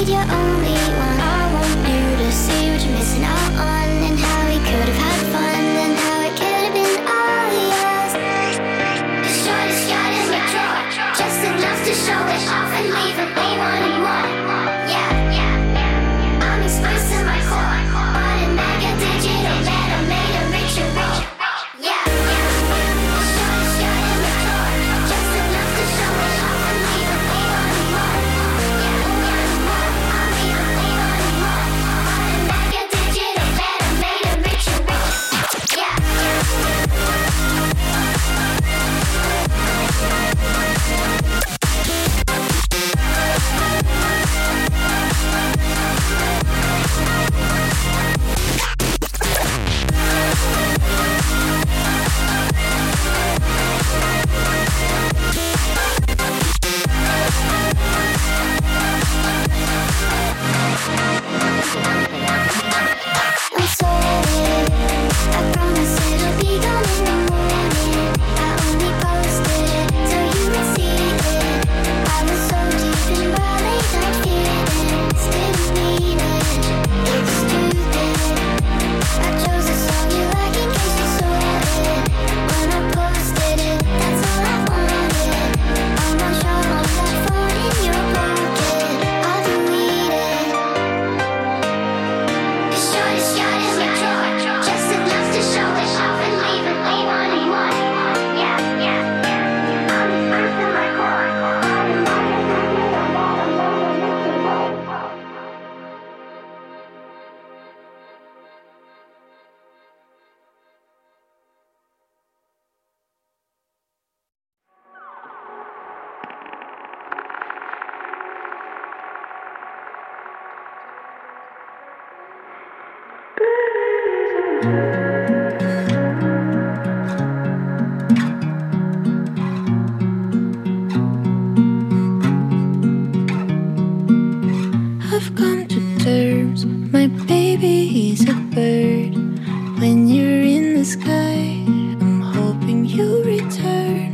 I've come to terms, my baby is a bird. When you're in the sky, I'm hoping you return.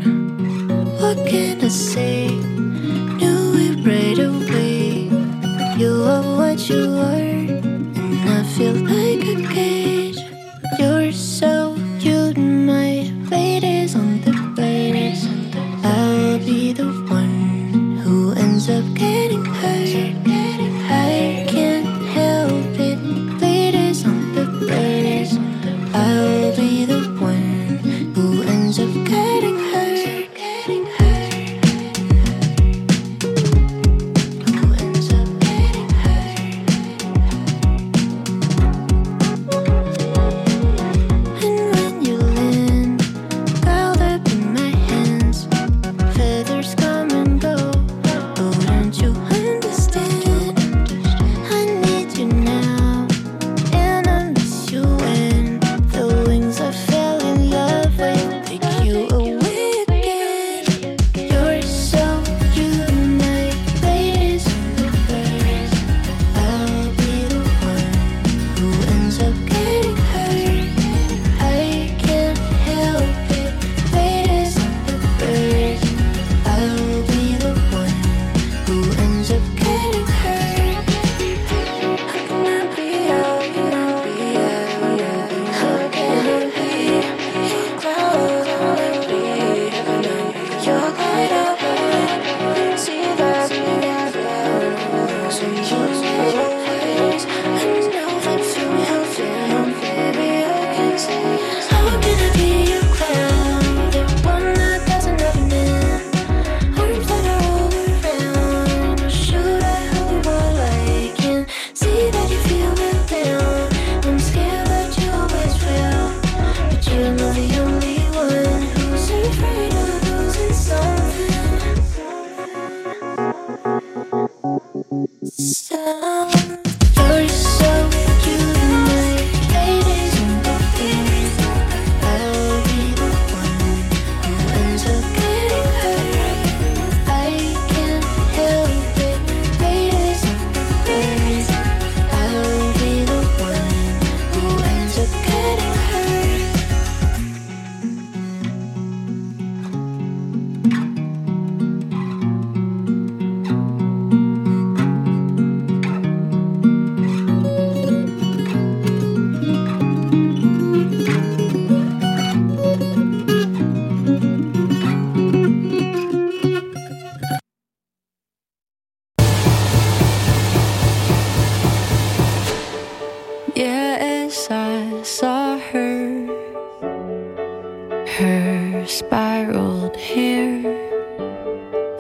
What can I say? Knew it right away. You are what you are, and I feel like a cage. You're so cute, my fate is on the verge. I'll be the one who ends up getting hurt. I can't help it, fate is on the verge. I'll be the one who ends up getting hurt. Who ends up getting hurt. And when you land, curled up in my hands, feathers come and go. Oh, don't you understand?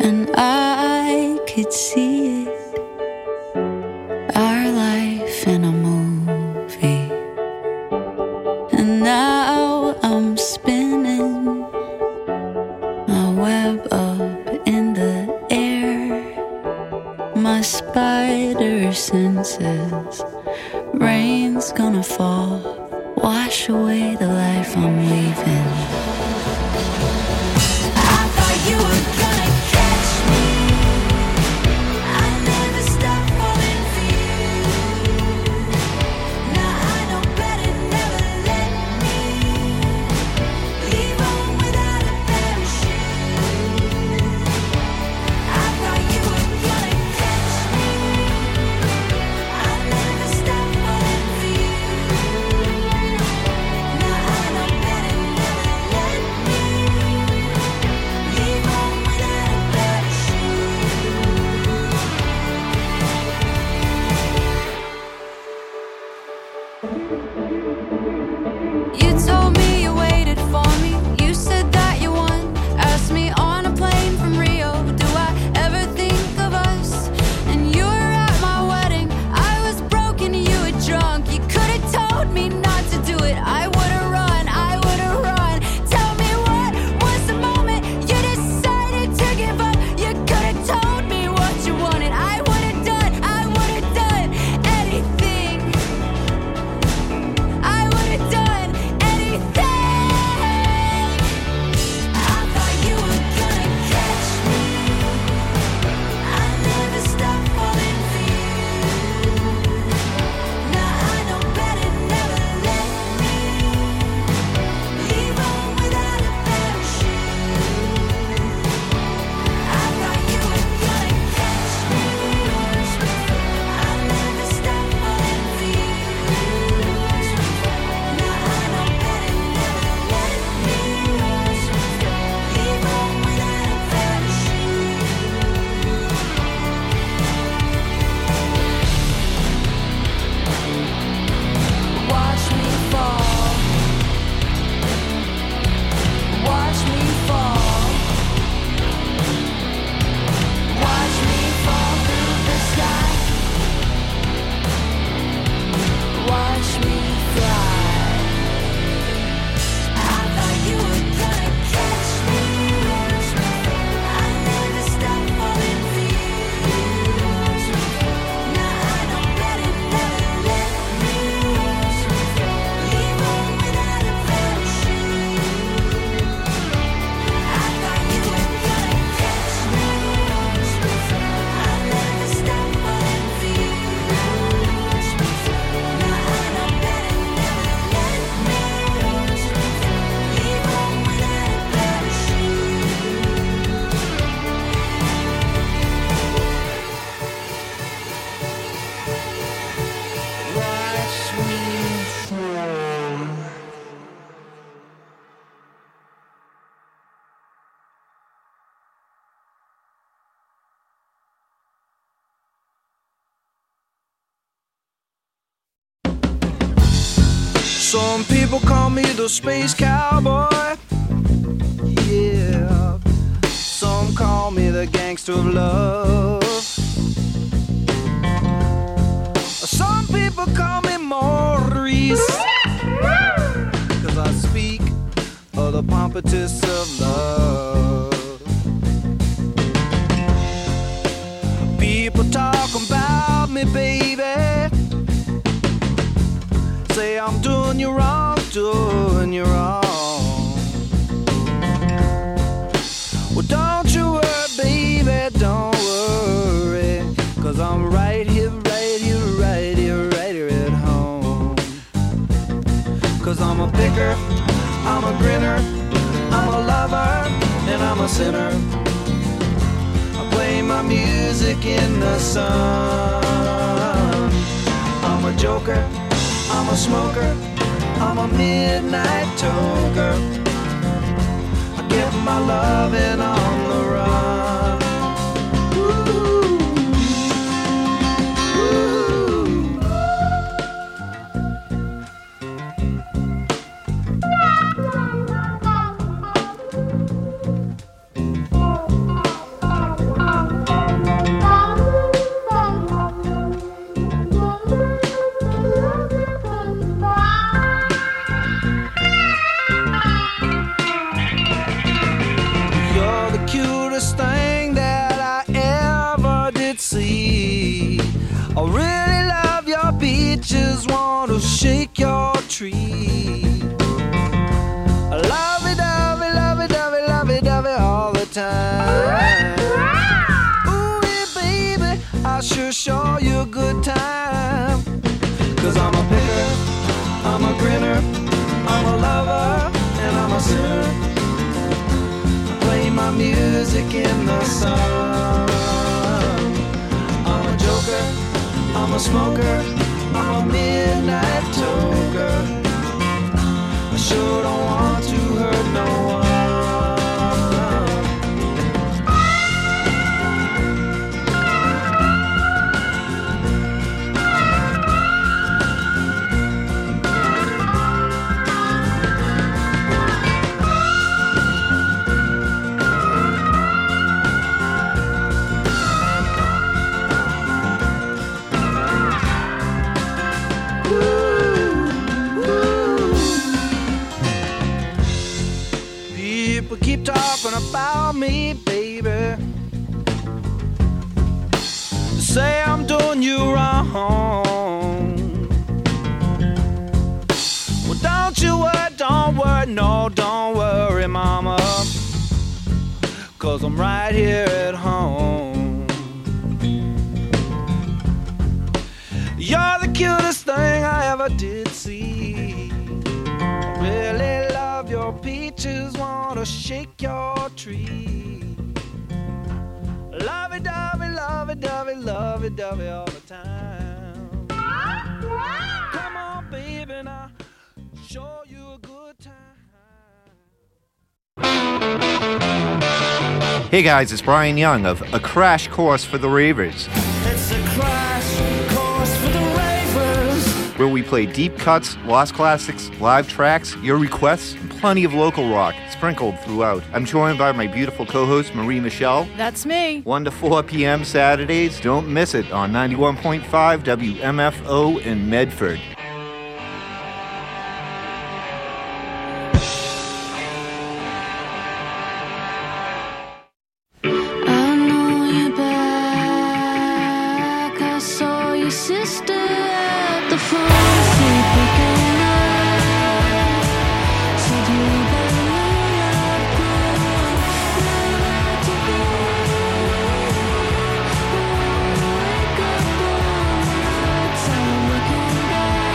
and I could see it, our life in a movie. And now I'm spinning my web up in the air, my spider senses. Rain's gonna fall, wash away the life I'm leaving. I thought you were gonna catch me. I never stopped falling for you. Now I know better, never let me leave home without a parachute. I thought you were gonna catch me. I never stopped falling for you. Now I know better, never let me leave home without a parachute. You told me you waited for me. You said that you won. Asked me on a plane from Rio, do I ever think of us? And you were at my wedding. I was broken, you were drunk. You could have told me not to do it. I would have run, I would have run. Tell me what was the moment you decided to give up? You could have told me what you wanted. I would have done anything. I would have done anything. I thought you were gonna catch me. I never stopped falling for you. Now I know better, never let me leave home without a parachute. I thought you were gonna catch me. I never stopped falling for you. Now I know better, never let me leave home without a parachute. Watch me fall. Watch me fall. Watch me fall through the sky. Watch me fly. I thought you were gonna catch me. I never stopped falling for you. Now I know better, never let me leave home without a parachute. I thought you were gonna catch me. I never stopped falling for you. Now I know better, never let me leave home without a parachute. Watch me fall. Some people call me the space cowboy. Yeah. Some call me the gangster of love. Some people call me Maurice, 'cause I speak of the pompatus of love. People talk about me, baby. Say I'm doing you wrong, doing you wrong. Well, don't you worry, baby, don't worry, 'cause I'm right here, right here, right here, right here at home. 'Cause I'm a picker, I'm a grinner, I'm a lover, and I'm a sinner. I play my music in the sun. I'm a joker, I'm a smoker, I'm a midnight toker. I get my loving on the run. peaches want to shake your tree. Lovey-dovey, lovey-dovey, lovey-dovey all the time. Ooh, yeah, baby, I sure show you a good time. 'Cause I'm a picker, I'm a grinner, I'm a lover, and I'm a sinner. I play my music in the sun. I'm a joker, I'm a smoker, I'm a midnight toker. I sure don't want to hurt no one. People keep talking about me, baby. Say I'm doing you wrong. Well, don't worry, no, don't worry, mama. 'Cause I'm right here at home. You're the cutest thing I ever did see. I really love your peaches, wanna shake your tree. Lovey-dovey, lovey-dovey, lovey-dovey all the time. Come on, baby, now show you a good time. Hey guys, it's Brian Young of A Crash Course for the Ravers. It's a crash course for the ravers. Where we play deep cuts, lost classics, live tracks, your requests, and plenty of local rock sprinkled throughout. I'm joined by my beautiful co-host, Marie Michelle. That's me. 1 to 4 p.m. Saturdays. Don't miss it on 91.5 WMFO in Medford. Sister at the pharmacy picking up. Said you better lay up good. Nowhere to be. Wake up all the time looking back.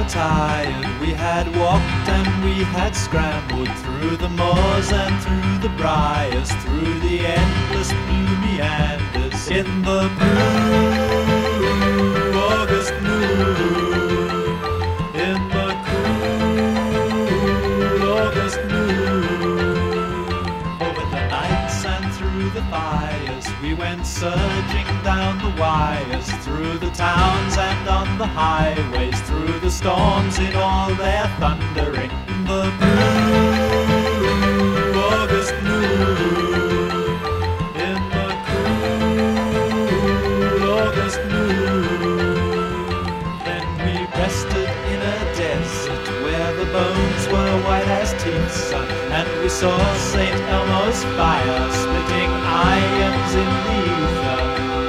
tired. We had walked and we had scrambled through the moors and through the briars, through the endless blue meanders in the blue August moon, in the cool August moon. Over the nights and through the fires, we went surging down the wires, through the towns and on the highways, through the storms in all their thundering. The blue August moon, in the cool August moon. Then we rested in a desert where the bones were white as teeth, son, and we saw St. Elmo's fire splitting irons in the ether.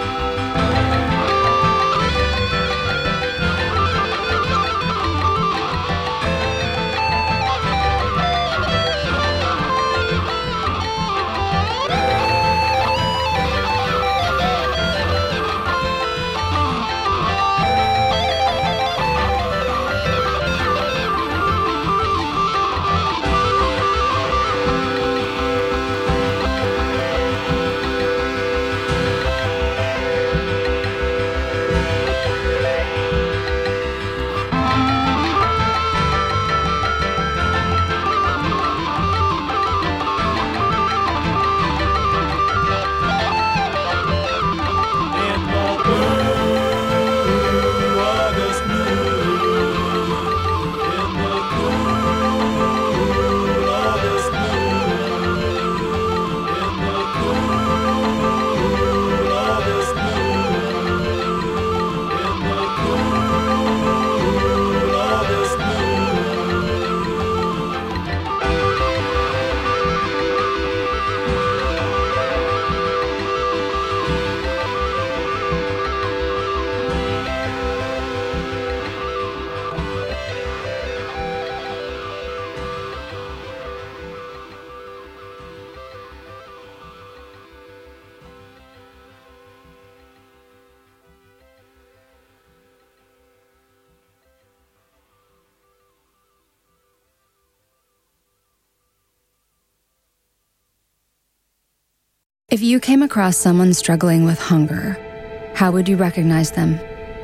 If you came across someone struggling with hunger, how would you recognize them?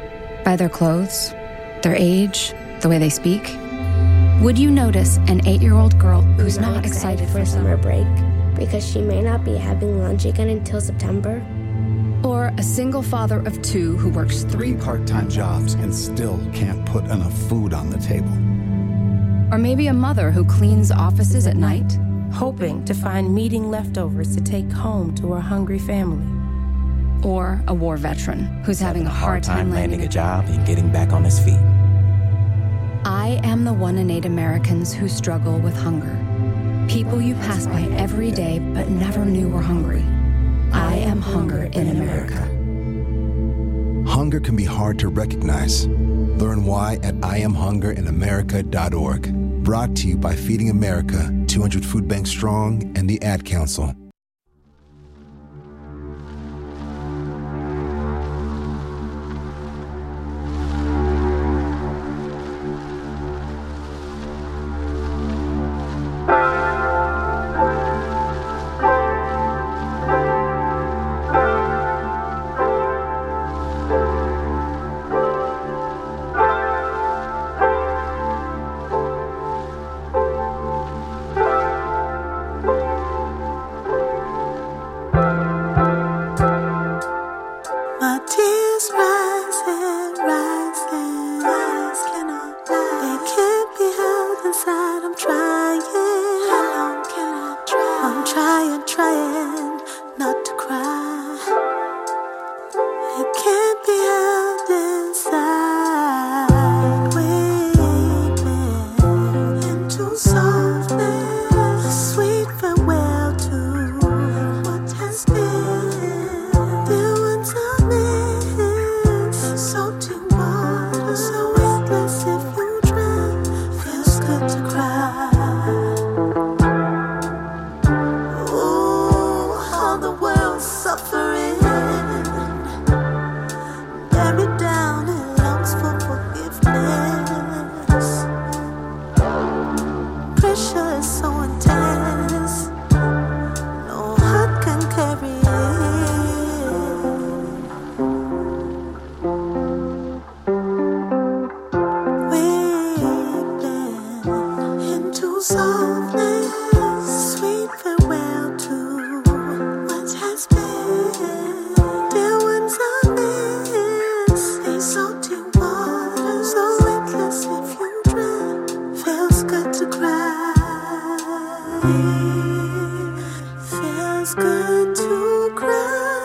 By their clothes, their age, the way they speak? Would you notice an 8-year-old girl who's not excited for summer break because she may not be having lunch again until September? Or a single father of 2 who works 3 part-time jobs and still can't put enough food on the table? Or maybe a mother who cleans offices at night, hoping to find meeting leftovers to take home to her hungry family. Or a war veteran who's having a hard time landing a job and getting back on his feet. I am the one in 8 Americans who struggle with hunger. People you pass by every day but never knew were hungry. I am hunger in America. Hunger can be hard to recognize. Learn why at IamHungerInAmerica.org. Brought to you by Feeding America, 200 Food Banks Strong, and the Ad Council. softness, sweet farewell to what has been. Dear ones I miss, these salty waters, so endless if you drown. Feels good to cry. Feels good to cry.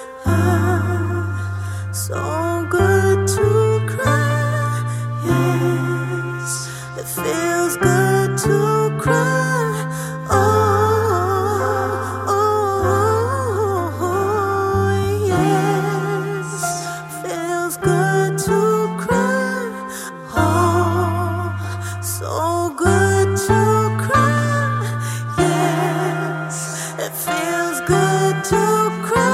So good to cry. Yes, it feels good to cry. Oh, oh, oh, yes, feels good to cry. Oh, so good to cry. Yes, it feels good to cry.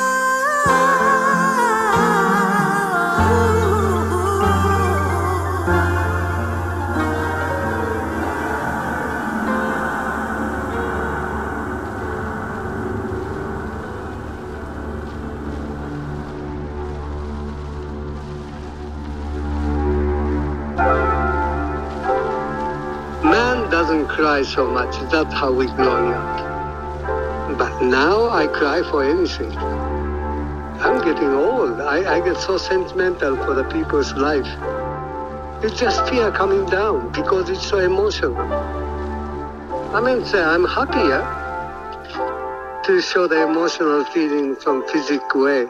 Man doesn't cry so much. That's how we growing up. But now I cry for anything. I'm getting old. I get so sentimental for the people's life. It's just fear coming down because it's so emotional. I mean, I'm happier to show the emotional feeling from physical way.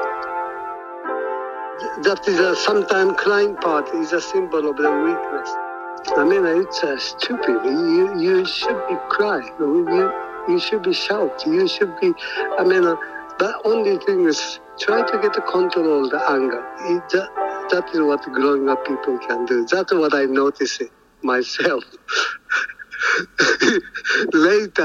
That is sometimes crying part is a symbol of the weakness. I mean, it's stupid. You should be crying. You should be shout. You should be. I mean, the only thing is try to get the control of the anger. That is what growing up people can do. That's what I noticed myself later.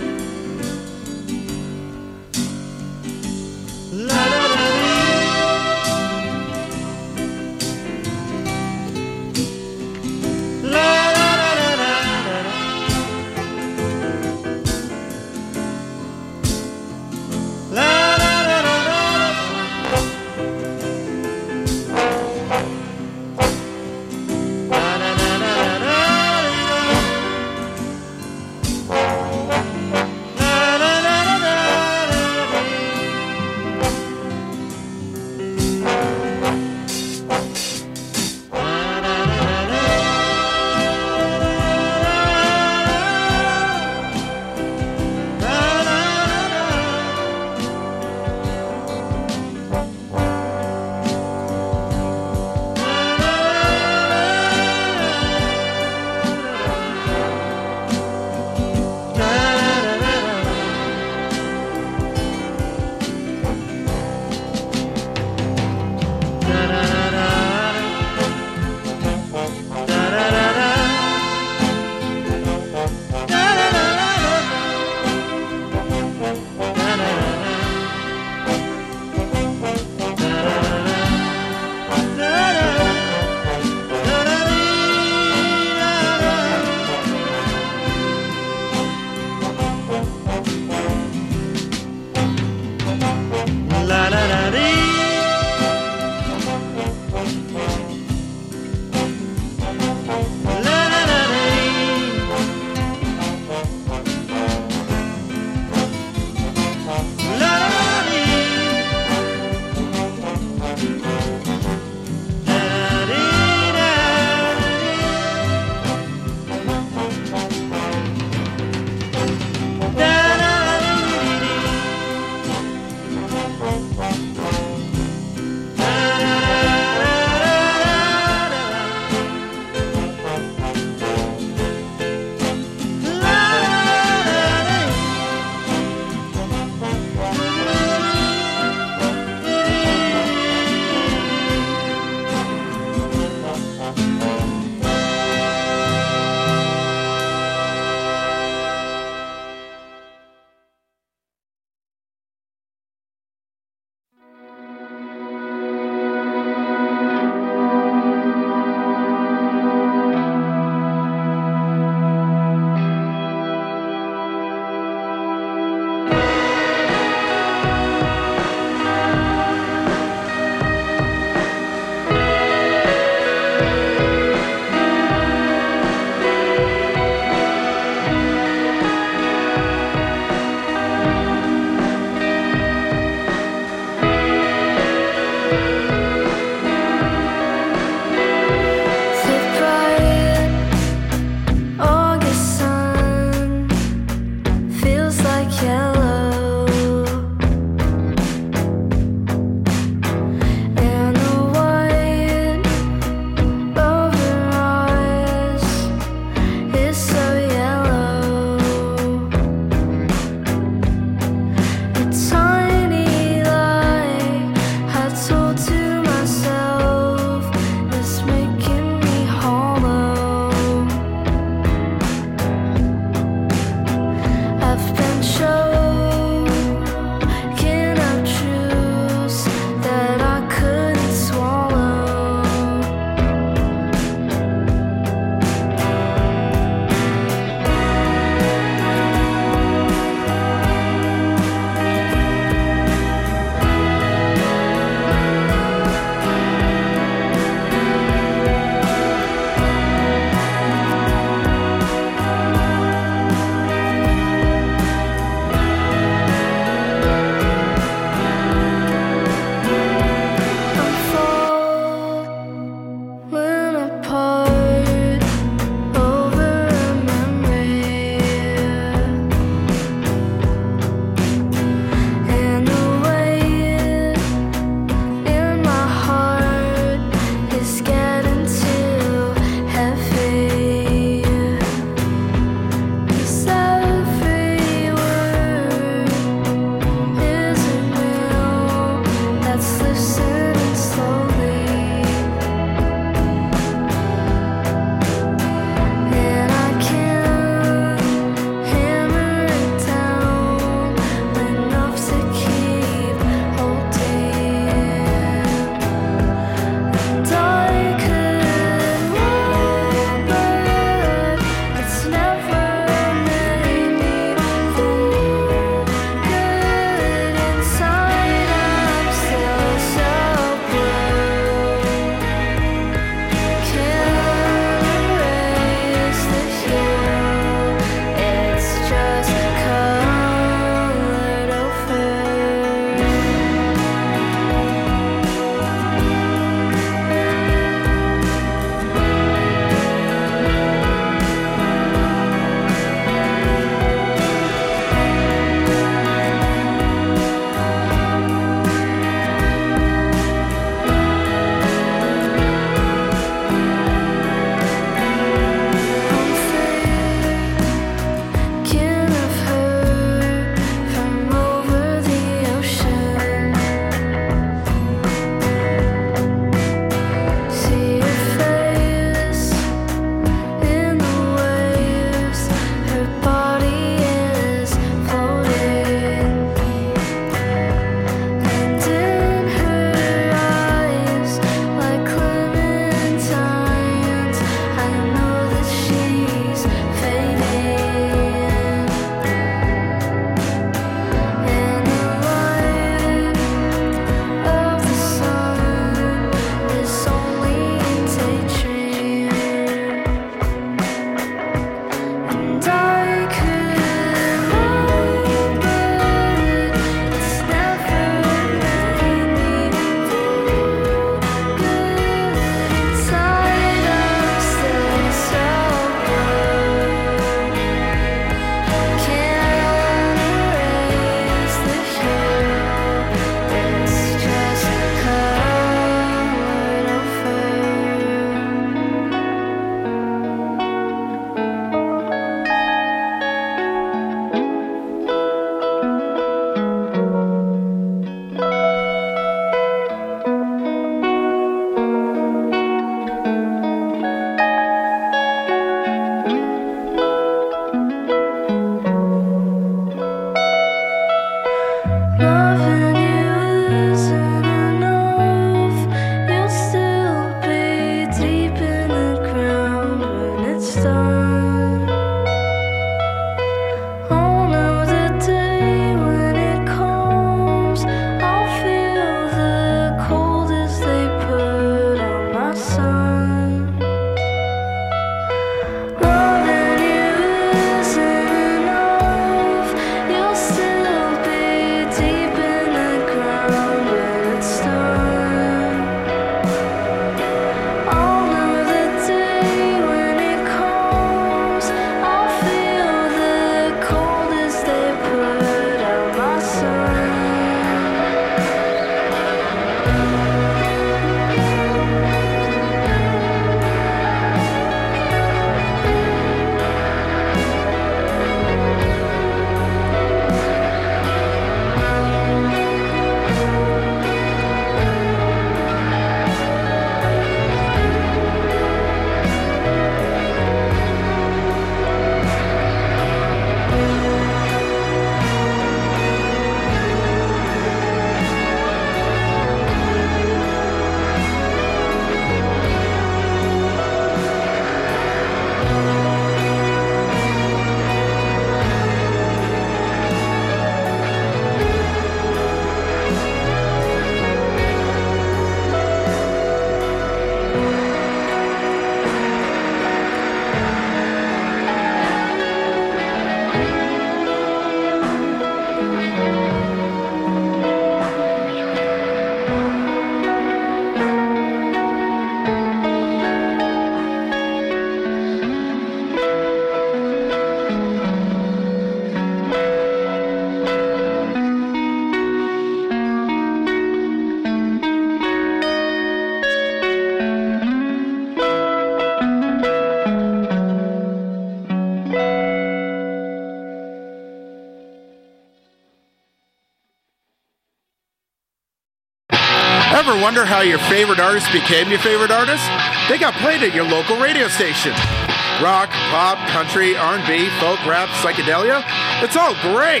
Ever wonder how your favorite artist became your favorite artist? They got played at your local radio station. Rock, pop, country, R&B, folk, rap, psychedelia. It's all great.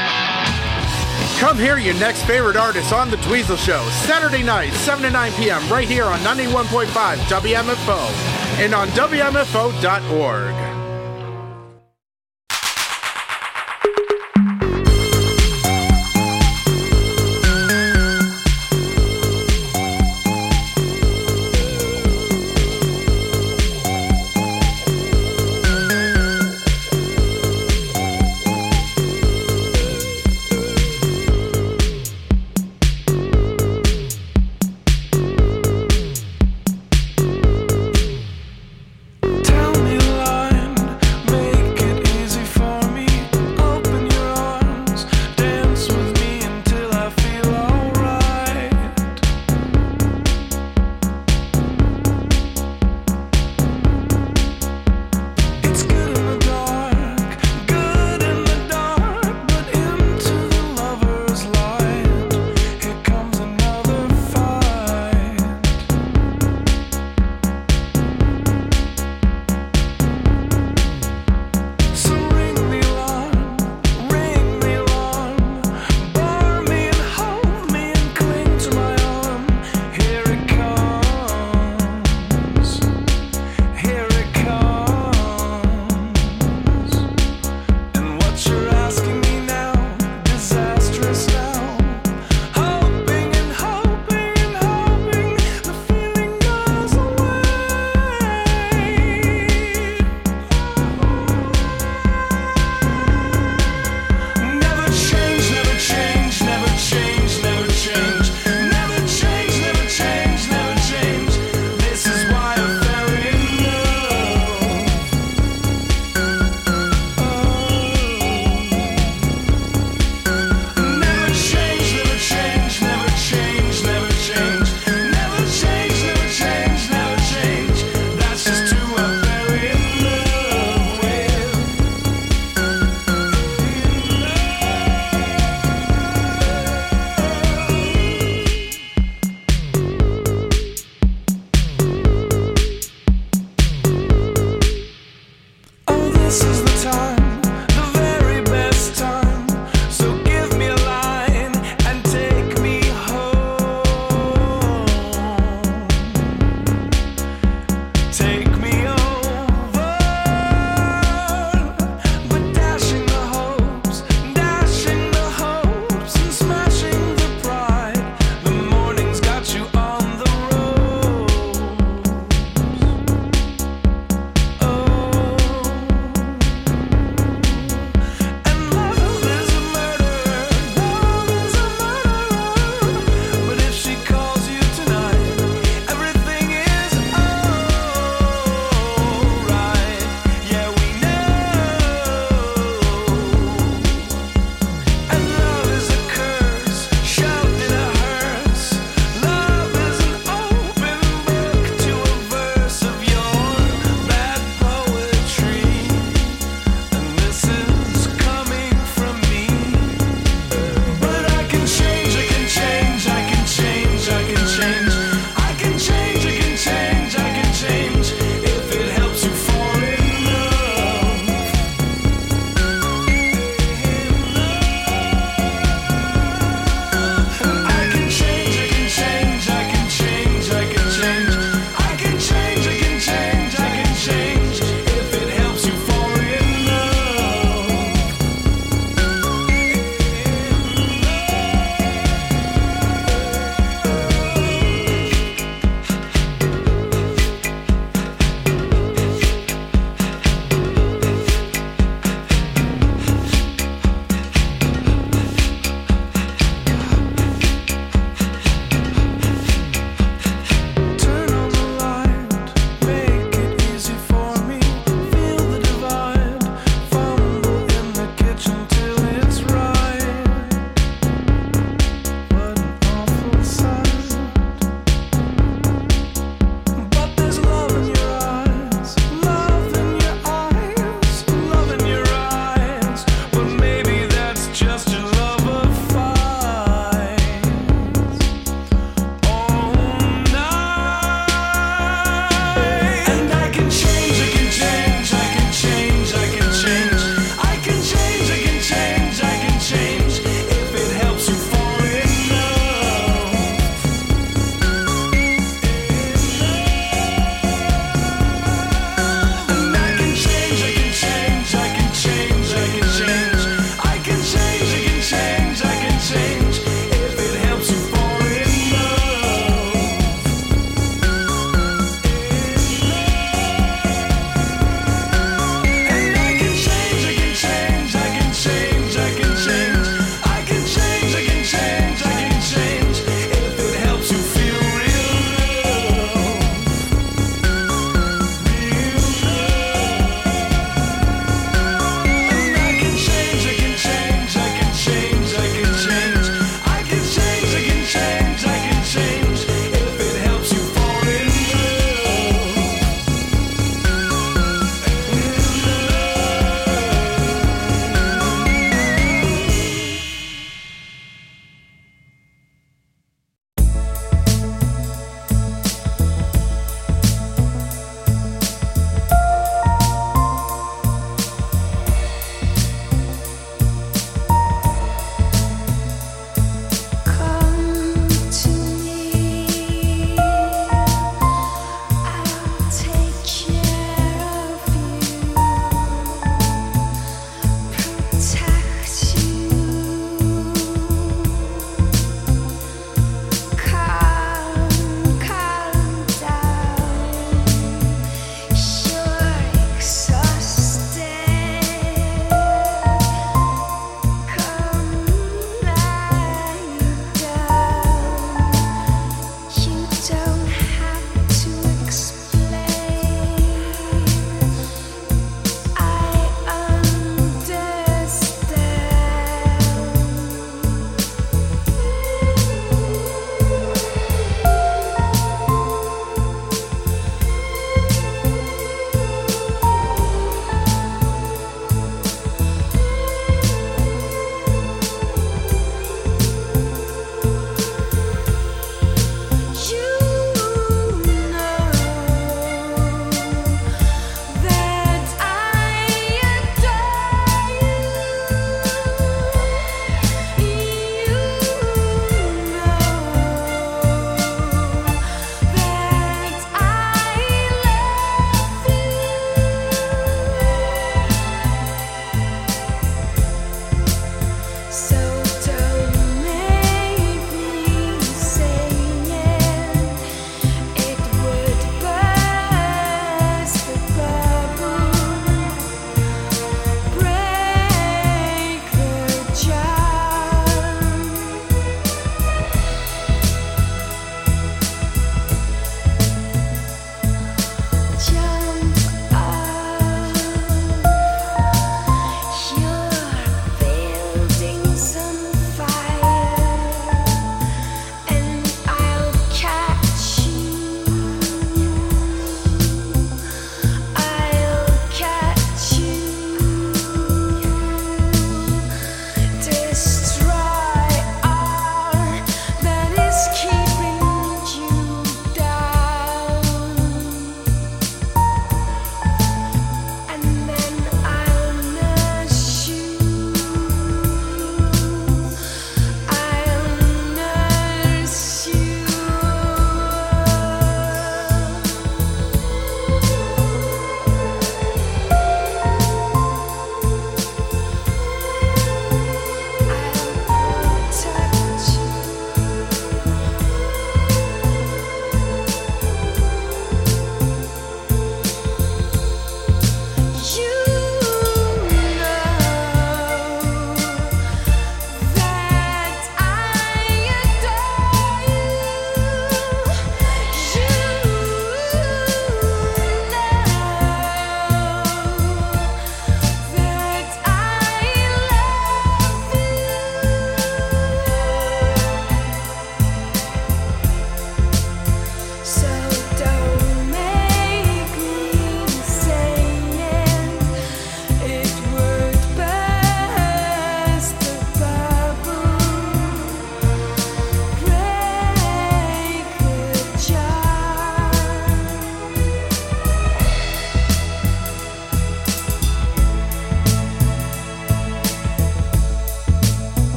Come hear your next favorite artist on The Dweezil Show, Saturday night, 7 to 9 p.m. right here on 91.5 WMFO and on WMFO.org.